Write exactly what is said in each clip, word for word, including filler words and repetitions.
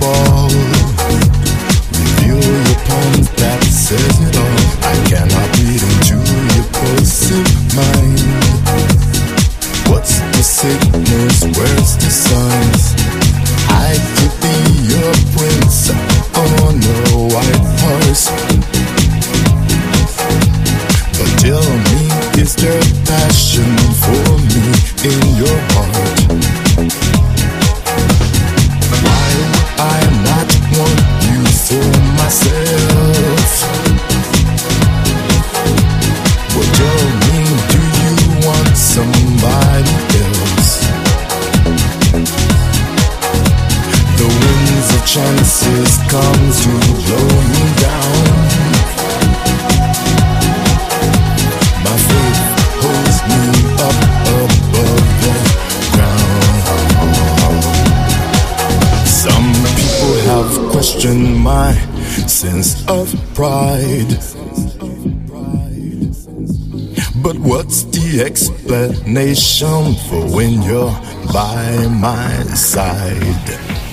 ball. Reveal your palms, that says it all. I cannot read into your pulsive mind. What's the signals? Where's the signs? I could be your prince on a white horse. But tell me, is there passion for me in your heart? Why would I not want you for myself? Well, tell me, do you want somebody else? The winds of chances comes to blow me down. My faith holds me up above the ground. Some people have questioned my sense of pride. But what's the explanation for when you're by my side?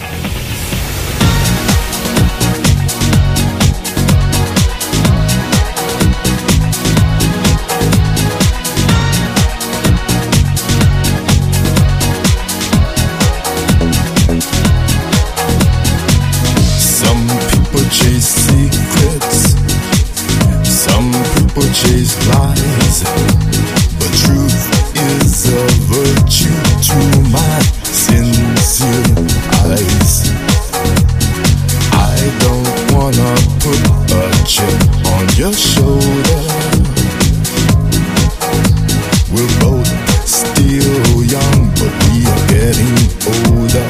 Chase secrets, some people chase lies, but truth is a virtue to my sincere eyes. I don't wanna put a chip on your shoulder. We're both still young, but we are getting older.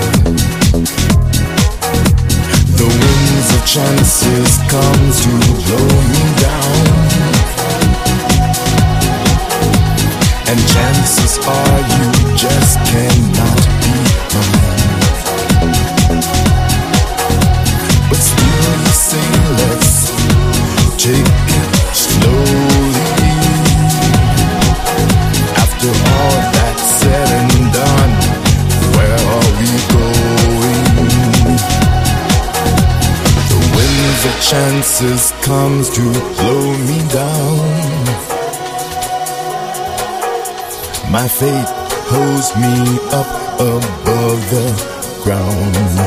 The winds of chances comes to blow me down, and chances are you just cannot be mine. But still you say let's take it slowly. After all that's said and done, where are we going? The chances comes to blow me down. My fate holds me up above the ground.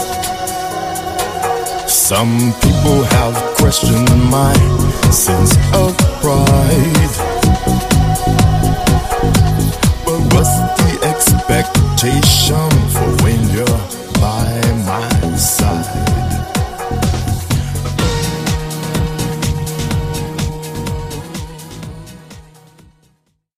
Some people have questioned my sense of pride. But what's the expectation